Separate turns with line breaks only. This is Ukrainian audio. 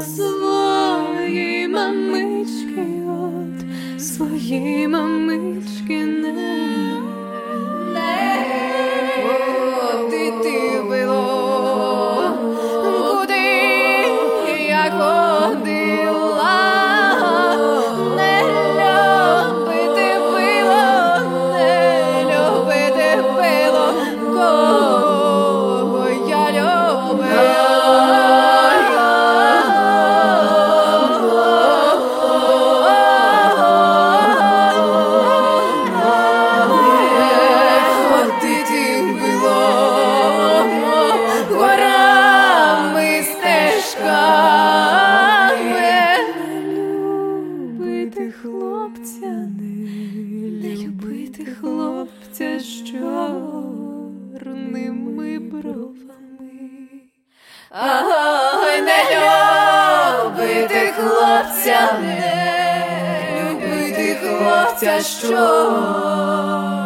свої мамички, от свої мамички не ти було, куди я ходила, не любити було, кого я любила. Не любити хлопця з чорними бровами. Ой, не любити хлопця, не любити хлопця з чорними